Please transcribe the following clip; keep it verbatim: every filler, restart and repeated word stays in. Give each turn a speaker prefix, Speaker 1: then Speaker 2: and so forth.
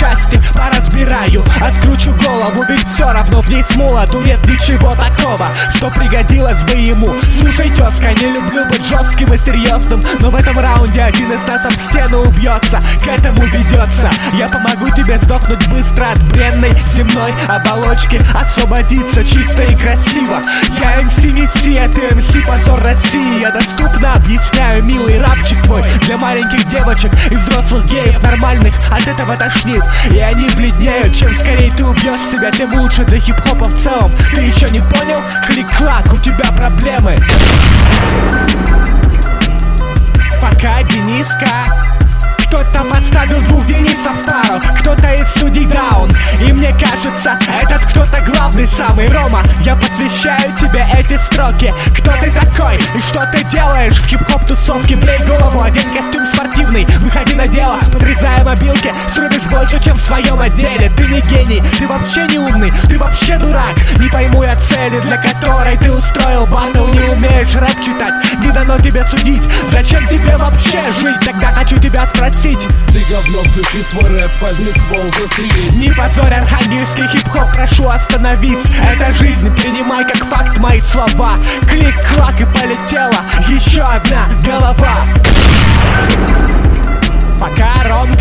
Speaker 1: части поразбираю, откручу голову, ведь все равно в ней смола. Тут нет ничего такого, что пригодилось бы ему. Слушай, тезка, не люблю быть жестким и серьезным, но в этом раунде один из нас об стену убьется, к этому ведется. Я помогу тебе сдохнуть быстро от бренной земной оболочки, освободиться чисто и красиво. Я эм си Неси, а ты эм си Позор России. Я доступно объясняю, милый рапчик твой для маленьких девочек и взрослых геев нормальных. От этого тошнит, и они бледнеют. Чем скорее ты убьешь себя, тем лучше для хип-хопа в целом. Ты еще не понял? Клик-клак, у тебя проблемы. Пока, Дениска. Кто-то поставил двух Денисов в пару, кто-то из судей даун. И мне кажется, этот кто-то главный самый. Рома, я посвящаю тебе эти строки. Кто ты такой и что ты делаешь в хип-хоп тусовке? Брей голову, одень костюм спортивный, выходи на дело, подрезая мобилки. Срубишь больше, чем в своем отделе. Ты не гений, ты вообще не умный, ты вообще дурак. Не пойму я цели, для которой ты устроил батл. Не умеешь рэп читать, не дано тебе судить. Зачем тебе вообще жить? Тогда хочу тебя спросить.
Speaker 2: Ты говно, включи свой рэп, возьми ствол, застрелись.
Speaker 1: Не позорь архангельский хип-хоп, прошу остановись. Это жизнь, принимай как факт мои слова. Клик-клак и полетела еще одна голова. Пока, Рома.